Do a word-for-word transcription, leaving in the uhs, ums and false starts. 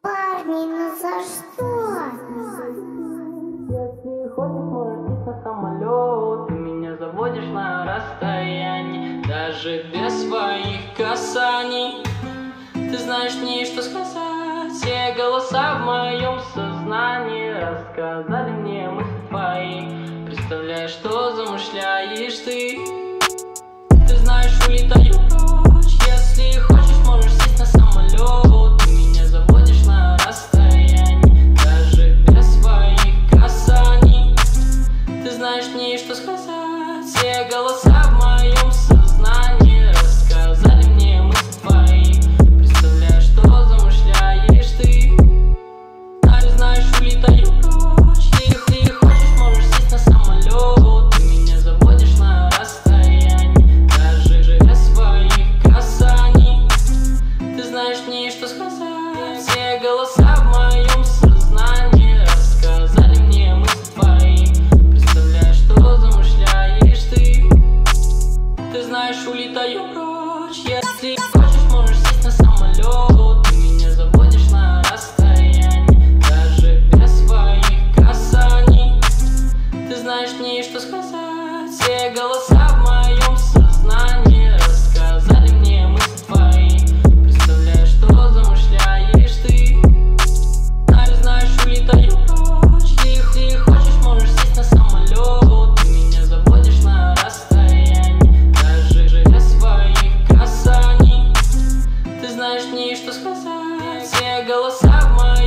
Парни, ну за что? Если хочешь, можешь сесть на самолет. Ты меня заводишь на расстоянии, даже без своих касаний. Ты знаешь мне, что сказать. Все голоса в моем сознании рассказали мне мысли твои. Представляешь, что замышляешь ты. Ты знаешь, улетаю прочь. Если хочешь, можешь сесть на самолет. Ты меня заводишь на расстоянии, даже без своих касаний. Ты знаешь мне, что сказать. Все голоса в моем сознании рассказали мне мысли твои. Представляешь, что замышляешь ты. А ты знаешь, улетаю прочь. Если хочешь, можешь сесть на самолет. Ты меня заводишь на расстоянии, даже без своих касаний. Ты знаешь мне, что сказать. Все голоса в моем сознании рассказали мне мысли твои. Представляешь, что замышляешь ты. Ты знаешь, улетаю прочь. Если хочешь, можешь сесть на самолет. Ты меня заводишь на расстоянии, даже без своих касаний. Ты знаешь мне, что сказать. Все голоса в моем сознании рассказали мне мысли твои. Представляешь, что замышляешь ты. А ты знаешь, улетаю прочь. Если хочешь, можешь сесть на самолет. Ты меня заводишь на расстоянии, даже без своих касаний. Ты знаешь мне, что сказать. Все голоса в моем